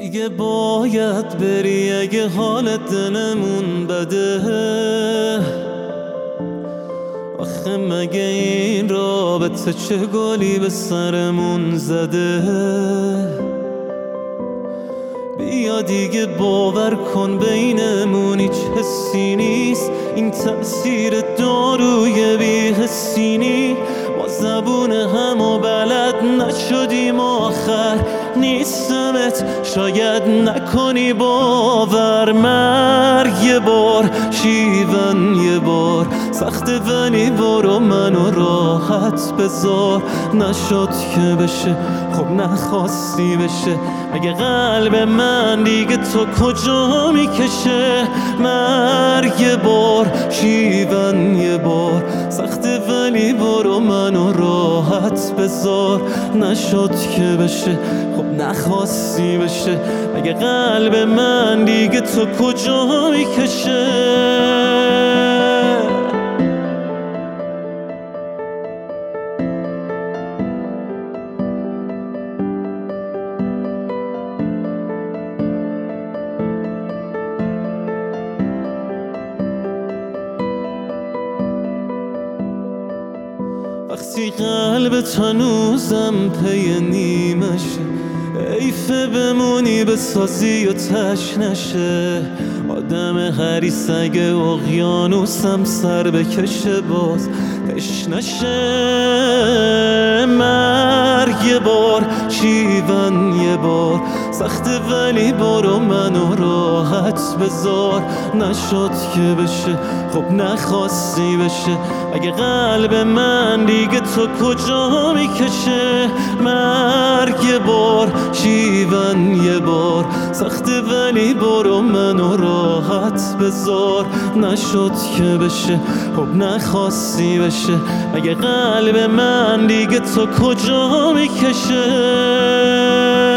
دیگه باید بری اگه حالت دلمون بده. آخه مگه این رابطه چه گلی به سرمون زده؟ بیا دیگه باور کن بینمون هیچ حسی نیست، این تأثیر داروی بی‌حسی نی. ما زبون همو بلد نشدیم آخر نیستمت شاید نکنی باور. مرگ یه بار شیون یه بار سخته ولی برو منو راحت بذار. نشد که بشه خب نخواستی بشه، مگه قلب من دیگه تو کجا میکشه؟ مرگ یه بار شیون یه بار سخته ولی برو منو راحت بذار. نشد که بشه خب نخواستی بشه، مگه قلب من دیگه تو کجا میکشه؟ وقتی قلبت هنوزم پی نیمشه، حیفه بمونی بسازی و تش نشه. آدم حریص اگه اقیانوسم سر بکشه باز تش نشه. مرگ یه بار شیون یه بار سخته ولی برو منو راحت بذار. نشد که بشه خب نخواستی بشه، مگه قلب من دیگه تو کجا میکشه؟ مرگ یه بار شیون یه بار سخته ولی برو منو راحت بذار. نشد که بشه خب نخواستی بشه، مگه قلب من دیگه تو کجا میکشه؟